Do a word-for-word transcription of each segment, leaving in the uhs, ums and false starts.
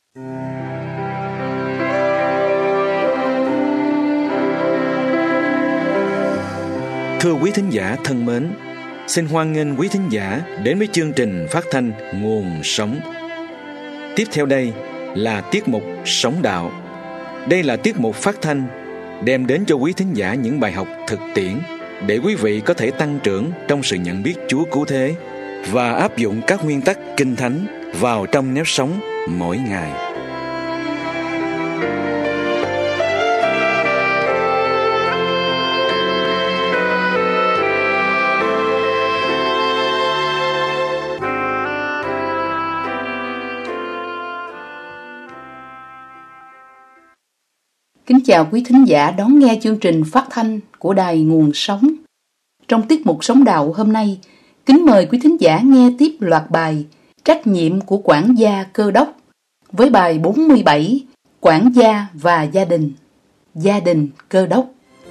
Thưa quý thính giả thân mến, xin hoan nghênh quý thính giả đến với chương trình phát thanh Nguồn Sống. Tiếp theo đây là tiết mục Sống Đạo. Đây là tiết mục phát thanh đem đến cho quý thính giả những bài học thực tiễn để quý vị có thể tăng trưởng trong sự nhận biết Chúa cứu thế và áp dụng các nguyên tắc Kinh Thánh vào trong nếp sống mỗi ngày. Kính chào quý thính giả đón nghe chương trình phát thanh của Đài Nguồn Sống. Trong tiết mục Sống Đạo hôm nay, kính mời quý thính giả nghe tiếp loạt bài Trách nhiệm của quản gia cơ đốc với bài bốn mươi bảy, Quản gia và gia đình. Gia đình cơ đốc.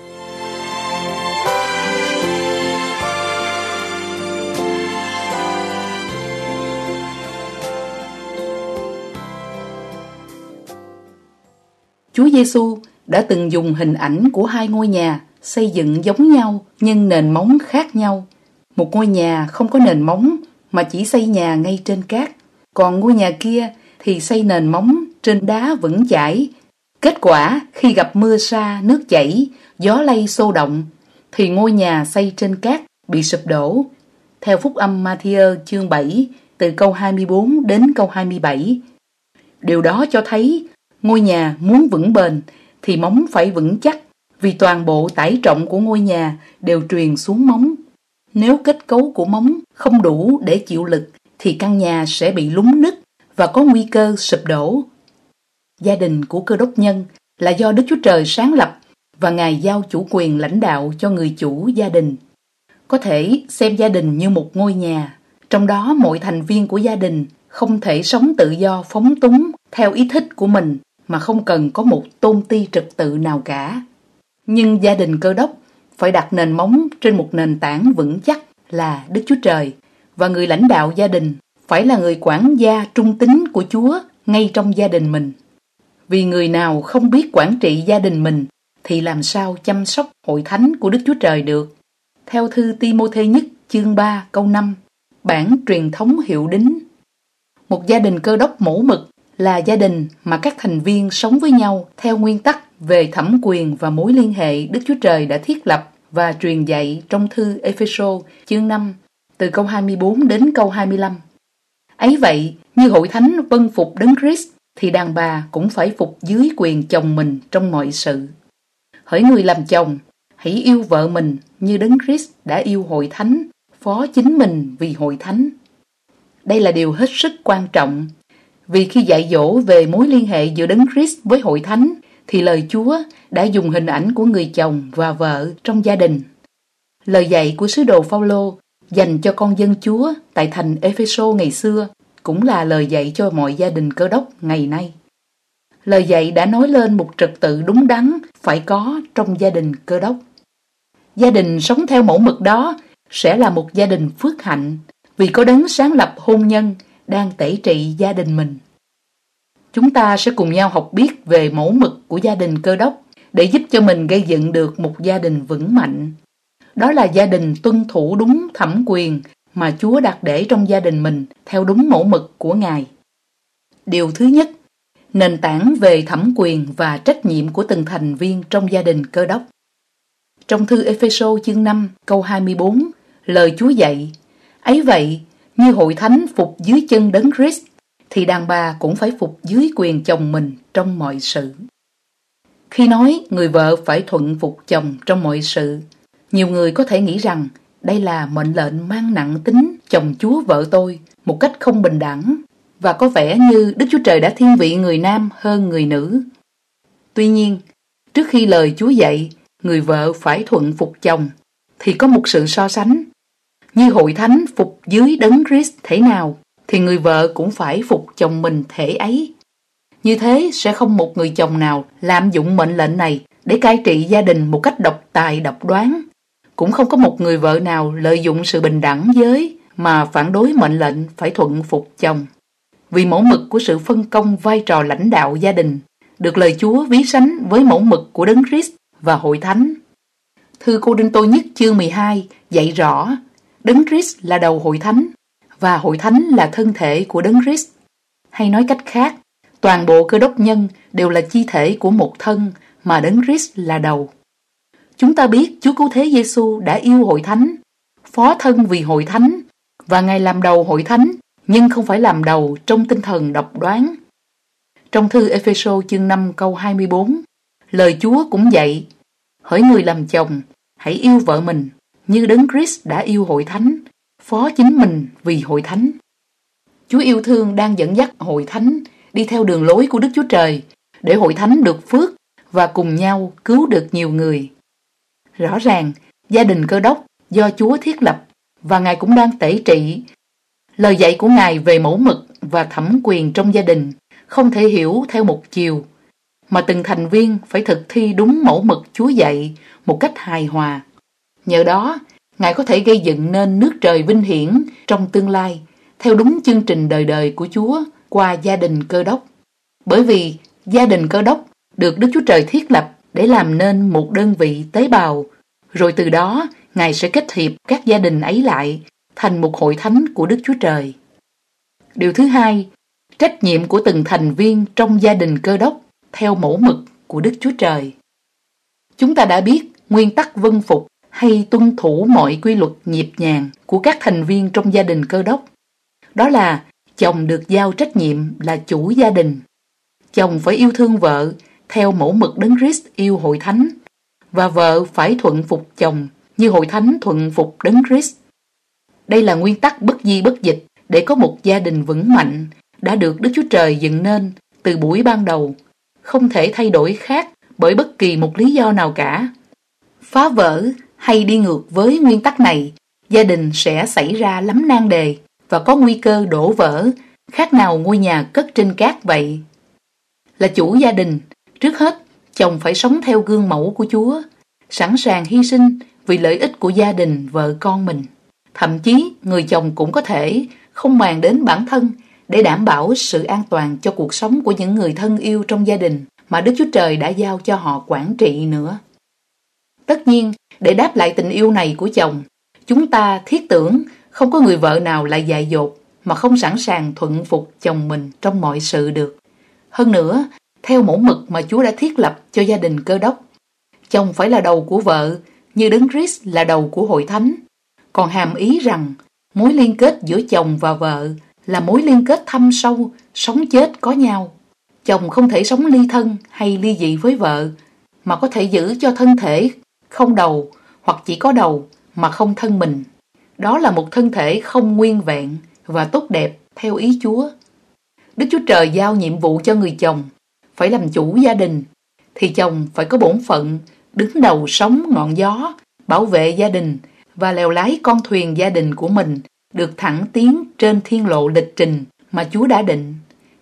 Chúa Giêsu đã từng dùng hình ảnh của hai ngôi nhà xây dựng giống nhau nhưng nền móng khác nhau. Một ngôi nhà không có nền móng mà chỉ xây nhà ngay trên cát, còn ngôi nhà kia thì xây nền móng trên đá vững chãi. Kết quả khi gặp mưa sa, nước chảy, gió lay xô động thì ngôi nhà xây trên cát bị sụp đổ. Theo Phúc âm Ma-thi-ơ chương bảy từ câu hai mươi bốn đến câu hai mươi bảy. Điều đó cho thấy ngôi nhà muốn vững bền thì móng phải vững chắc, vì toàn bộ tải trọng của ngôi nhà đều truyền xuống móng. Nếu kết cấu của móng không đủ để chịu lực thì căn nhà sẽ bị lún nứt và có nguy cơ sụp đổ. Gia đình của Cơ Đốc nhân là do Đức Chúa Trời sáng lập và Ngài giao chủ quyền lãnh đạo cho người chủ gia đình. Có thể xem gia đình như một ngôi nhà, trong đó mọi thành viên của gia đình không thể sống tự do phóng túng theo ý thích của mình mà không cần có một tôn ti trật tự nào cả. Nhưng gia đình Cơ Đốc phải đặt nền móng trên một nền tảng vững chắc là Đức Chúa Trời, và người lãnh đạo gia đình phải là người quản gia trung tín của Chúa ngay trong gia đình mình. Vì người nào không biết quản trị gia đình mình thì làm sao chăm sóc hội thánh của Đức Chúa Trời được. Theo thư Ti-mô-thê nhất chương ba câu năm, bản truyền thống hiệu đính. Một gia đình Cơ Đốc mẫu mực là gia đình mà các thành viên sống với nhau theo nguyên tắc về thẩm quyền và mối liên hệ Đức Chúa Trời đã thiết lập và truyền dạy trong thư Ê-phê-sô chương năm từ câu hai mươi bốn đến câu hai mươi lăm. Ấy vậy, như hội thánh vâng phục Đấng Christ thì đàn bà cũng phải phục dưới quyền chồng mình trong mọi sự. Hỡi người làm chồng, hãy yêu vợ mình như Đấng Christ đã yêu hội thánh, phó chính mình vì hội thánh. Đây là điều hết sức quan trọng, vì khi dạy dỗ về mối liên hệ giữa Đấng Christ với hội thánh thì lời Chúa đã dùng hình ảnh của người chồng và vợ trong gia đình. Lời dạy của sứ đồ Phao-lô dành cho con dân Chúa tại thành Ê-phê-sô ngày xưa cũng là lời dạy cho mọi gia đình Cơ Đốc ngày nay. Lời dạy đã nói lên một trật tự đúng đắn phải có trong gia đình Cơ Đốc. Gia đình sống theo mẫu mực đó sẽ là một gia đình phước hạnh, vì có Đấng sáng lập hôn nhân đang tể trị gia đình mình. Chúng ta sẽ cùng nhau học biết về mẫu mực của gia đình Cơ Đốc để giúp cho mình gây dựng được một gia đình vững mạnh. Đó là gia đình tuân thủ đúng thẩm quyền mà Chúa đặt để trong gia đình mình theo đúng mẫu mực của Ngài. Điều thứ nhất, nền tảng về thẩm quyền và trách nhiệm của từng thành viên trong gia đình Cơ Đốc. Trong thư Ê-phê-sô chương năm câu hai mươi bốn, lời Chúa dạy: ấy vậy, như hội thánh phục dưới chân Đấng Christ thì đàn bà cũng phải phục dưới quyền chồng mình trong mọi sự. Khi nói người vợ phải thuận phục chồng trong mọi sự, nhiều người có thể nghĩ rằng đây là mệnh lệnh mang nặng tính chồng chúa vợ tôi một cách không bình đẳng, và có vẻ như Đức Chúa Trời đã thiên vị người nam hơn người nữ. Tuy nhiên, trước khi lời Chúa dạy người vợ phải thuận phục chồng thì có một sự so sánh. Như hội thánh phục dưới Đấng Christ thể nào thì người vợ cũng phải phục chồng mình thể ấy. Như thế sẽ không một người chồng nào lạm dụng mệnh lệnh này để cai trị gia đình một cách độc tài độc đoán. Cũng không có một người vợ nào lợi dụng sự bình đẳng giới mà phản đối mệnh lệnh phải thuận phục chồng. vì mẫu mực của sự phân công vai trò lãnh đạo gia đình được lời Chúa ví sánh với mẫu mực của Đấng Christ và hội thánh. Thư Cô-rinh-tô nhất chương mười hai dạy rõ Đấng Christ là đầu hội thánh và hội thánh là thân thể của Đấng Christ. Hay nói cách khác, toàn bộ Cơ Đốc nhân đều là chi thể của một thân mà Đấng Christ là đầu. Chúng ta biết Chúa Cứu Thế Giêsu đã yêu hội thánh, phó thân vì hội thánh, và Ngài làm đầu hội thánh, nhưng không phải làm đầu trong tinh thần độc đoán. Trong thư Ê-phê-sô chương năm câu hai mươi bốn, lời Chúa cũng dạy: hỡi người làm chồng, hãy yêu vợ mình như Đấng Christ đã yêu hội thánh, phó chính mình vì hội thánh. Chúa yêu thương đang dẫn dắt hội thánh đi theo đường lối của Đức Chúa Trời để hội thánh được phước và cùng nhau cứu được nhiều người. Rõ ràng, gia đình Cơ Đốc do Chúa thiết lập và Ngài cũng đang tể trị. Lời dạy của Ngài về mẫu mực và thẩm quyền trong gia đình không thể hiểu theo một chiều, mà từng thành viên phải thực thi đúng mẫu mực Chúa dạy một cách hài hòa. Nhờ đó, Ngài có thể gây dựng nên nước trời vinh hiển trong tương lai theo đúng chương trình đời đời của Chúa qua gia đình Cơ Đốc. Bởi vì gia đình Cơ Đốc được Đức Chúa Trời thiết lập để làm nên một đơn vị tế bào, rồi từ đó Ngài sẽ kết hiệp các gia đình ấy lại thành một hội thánh của Đức Chúa Trời. Điều thứ hai, trách nhiệm của từng thành viên trong gia đình Cơ Đốc theo mẫu mực của Đức Chúa Trời. Chúng ta đã biết nguyên tắc vâng phục hay tuân thủ mọi quy luật nhịp nhàng của các thành viên trong gia đình Cơ Đốc. Đó là chồng được giao trách nhiệm là chủ gia đình. Chồng phải yêu thương vợ theo mẫu mực Đấng Christ yêu hội thánh, và vợ phải thuận phục chồng như hội thánh thuận phục Đấng Christ. Đây là nguyên tắc bất di bất dịch để có một gia đình vững mạnh đã được Đức Chúa Trời dựng nên từ buổi ban đầu, không thể thay đổi khác bởi bất kỳ một lý do nào cả. Phá vỡ hay đi ngược với nguyên tắc này, gia đình sẽ xảy ra lắm nan đề và có nguy cơ đổ vỡ, khác nào ngôi nhà cất trên cát vậy. Là chủ gia đình, trước hết, chồng phải sống theo gương mẫu của Chúa, sẵn sàng hy sinh vì lợi ích của gia đình vợ con mình. Thậm chí, người chồng cũng có thể không màng đến bản thân để đảm bảo sự an toàn cho cuộc sống của những người thân yêu trong gia đình mà Đức Chúa Trời đã giao cho họ quản trị nữa. Tất nhiên, để đáp lại tình yêu này của chồng, chúng ta thiết tưởng không có người vợ nào lại dại dột mà không sẵn sàng thuận phục chồng mình trong mọi sự được. Hơn nữa, theo mẫu mực mà Chúa đã thiết lập cho gia đình Cơ Đốc, chồng phải là đầu của vợ như Đấng Christ là đầu của hội thánh, còn hàm ý rằng mối liên kết giữa chồng và vợ là mối liên kết thâm sâu, sống chết có nhau. Chồng không thể sống ly thân hay ly dị với vợ, mà có thể giữ cho thân thể không đầu hoặc chỉ có đầu mà không thân mình. Đó là một thân thể không nguyên vẹn và tốt đẹp theo ý Chúa. Đức Chúa Trời giao nhiệm vụ cho người chồng phải làm chủ gia đình, thì chồng phải có bổn phận đứng đầu sóng ngọn gió, bảo vệ gia đình và lèo lái con thuyền gia đình của mình được thẳng tiến trên thiên lộ lịch trình mà Chúa đã định.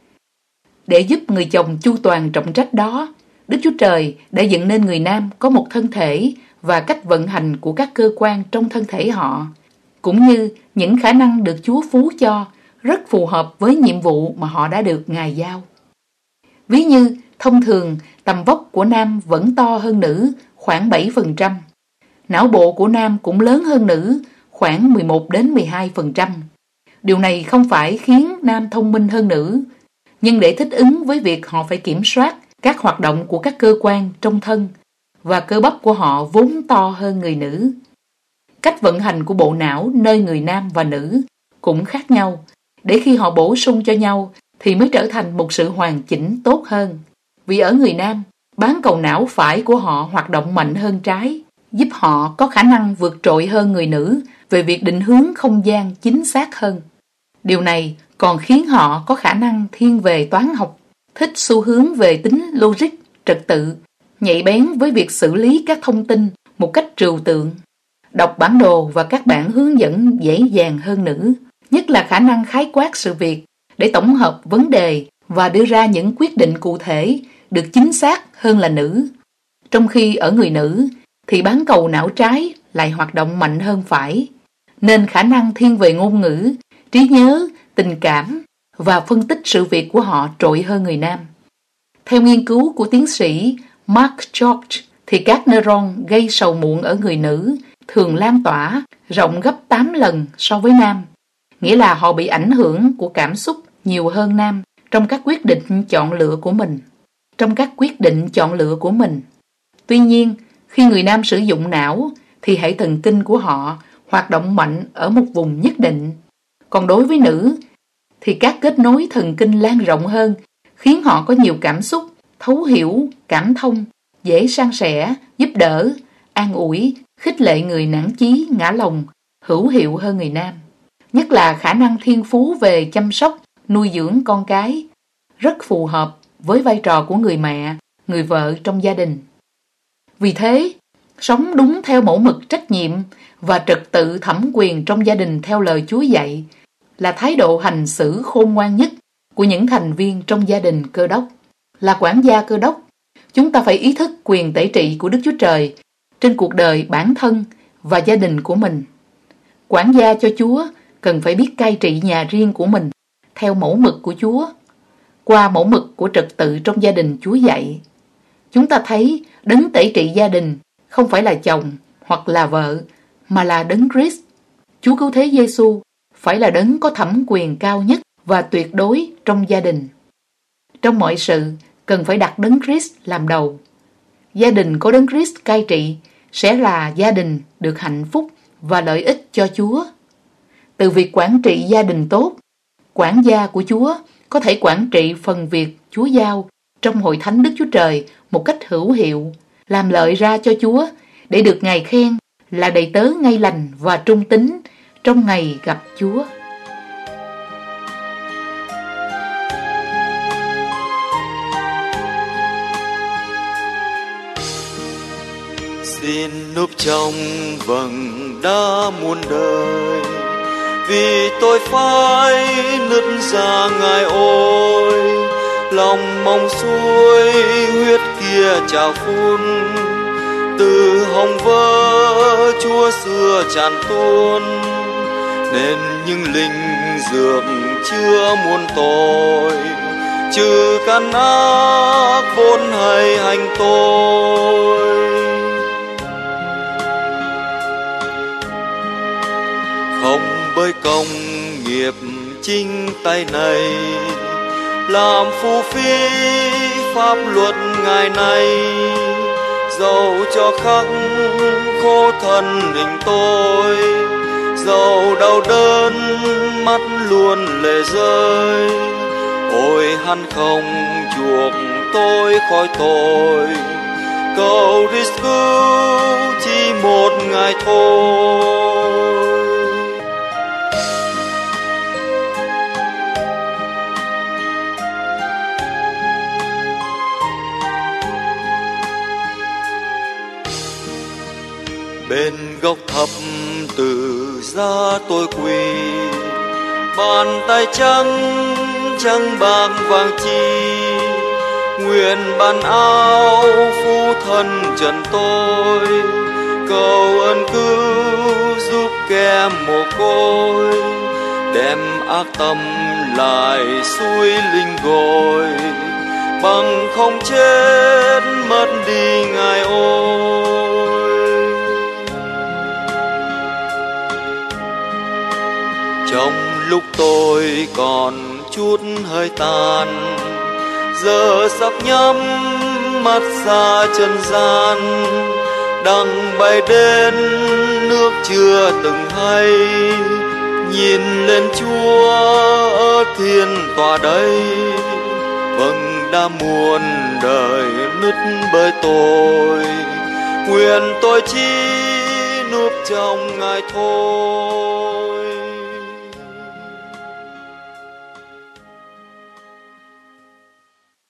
Để giúp người chồng chu toàn trọng trách đó, Đức Chúa Trời đã dựng nên người nam có một thân thể và cách vận hành của các cơ quan trong thân thể họ, cũng như những khả năng được Chúa phú cho rất phù hợp với nhiệm vụ mà họ đã được Ngài giao. Ví như, thông thường, tầm vóc của nam vẫn to hơn nữ khoảng bảy phần trăm. Não bộ của nam cũng lớn hơn nữ khoảng mười một đến mười hai phần trăm. Điều này không phải khiến nam thông minh hơn nữ, nhưng để thích ứng với việc họ phải kiểm soát các hoạt động của các cơ quan trong thân, và cơ bắp của họ vốn to hơn người nữ. Cách vận hành của bộ não nơi người nam và nữ cũng khác nhau, để khi họ bổ sung cho nhau thì mới trở thành một sự hoàn chỉnh tốt hơn. Vì ở người nam, bán cầu não phải của họ hoạt động mạnh hơn trái, giúp họ có khả năng vượt trội hơn người nữ về việc định hướng không gian chính xác hơn. Điều này còn khiến họ có khả năng thiên về toán học, thích xu hướng về tính logic, trật tự, nhạy bén với việc xử lý các thông tin một cách trừu tượng, đọc bản đồ và các bản hướng dẫn dễ dàng hơn nữ, nhất là khả năng khái quát sự việc để tổng hợp vấn đề và đưa ra những quyết định cụ thể được chính xác hơn là nữ. Trong khi ở người nữ thì bán cầu não trái lại hoạt động mạnh hơn phải, nên khả năng thiên về ngôn ngữ, trí nhớ, tình cảm và phân tích sự việc của họ trội hơn người nam. Theo nghiên cứu của tiến sĩ Mark George, thì các neuron gây sầu muộn ở người nữ thường lan tỏa rộng gấp tám lần so với nam, nghĩa là họ bị ảnh hưởng của cảm xúc nhiều hơn nam trong các quyết định chọn lựa của mình. Trong các quyết định chọn lựa của mình. Tuy nhiên, khi người nam sử dụng não, thì hệ thần kinh của họ hoạt động mạnh ở một vùng nhất định. Còn đối với nữ, thì các kết nối thần kinh lan rộng hơn, khiến họ có nhiều cảm xúc, thấu hiểu, cảm thông, dễ san sẻ, giúp đỡ, an ủi, khích lệ người nản chí, ngã lòng, hữu hiệu hơn người nam. Nhất là khả năng thiên phú về chăm sóc, nuôi dưỡng con cái, rất phù hợp với vai trò của người mẹ, người vợ trong gia đình. Vì thế, sống đúng theo mẫu mực trách nhiệm và trật tự thẩm quyền trong gia đình theo lời Chúa dạy là thái độ hành xử khôn ngoan nhất của những thành viên trong gia đình Cơ Đốc. Là quản gia Cơ Đốc, chúng ta phải ý thức quyền tể trị của Đức Chúa Trời trên cuộc đời bản thân và gia đình của mình. Quản gia cho Chúa cần phải biết cai trị nhà riêng của mình theo mẫu mực của Chúa. Qua mẫu mực của trật tự trong gia đình Chúa dạy, chúng ta thấy đấng tể trị gia đình không phải là chồng hoặc là vợ, mà là đấng Christ. Chúa Cứu Thế Giêsu phải là đấng có thẩm quyền cao nhất và tuyệt đối trong gia đình. Trong mọi sự, cần phải đặt đấng Christ làm đầu. Gia đình có đấng Christ cai trị sẽ là gia đình được hạnh phúc và lợi ích cho Chúa. Từ việc quản trị gia đình tốt, quản gia của Chúa có thể quản trị phần việc Chúa giao trong hội thánh Đức Chúa Trời một cách hữu hiệu, làm lợi ra cho Chúa để được Ngài khen là đầy tớ ngay lành và trung tín trong ngày gặp Chúa. Xin núp trong vầng đá muôn đời, vì tôi phải nứt ra Ngài ôi. Lòng mong xuôi huyết kia trào phun, từ hồng vỡ Chúa xưa tràn tuôn, nên những linh dược chứa muôn tội, trừ căn ác vốn hay hành tôi. Không bởi công nghiệp chính tay này, làm phù phí pháp luật ngày nay, dẫu cho khắc khổ thân hình tôi, dẫu đau đớn mắt luôn lệ rơi. Ôi hắn không chuộc tôi khỏi tội, cầu Christ cứu chỉ một ngày thôi. Bên gốc thấp từ giá tôi quỳ, bàn tay trắng trắng bạc vàng chi, nguyện ban áo phú thân trần tôi, cầu ơn cứu giúp kẻ mồ côi, đem ác tâm lại xuôi linh gội, bằng không chết mất đi Ngài ôi. Trong lúc tôi còn chút hơi tàn, giờ sắp nhắm mắt xa trần gian, đang bay đến nước chưa từng hay, nhìn lên Chúa ở thiên tòa đây. Vâng đã muôn đời nứt bởi tôi, nguyện tôi chỉ núp trong Ngài thôi.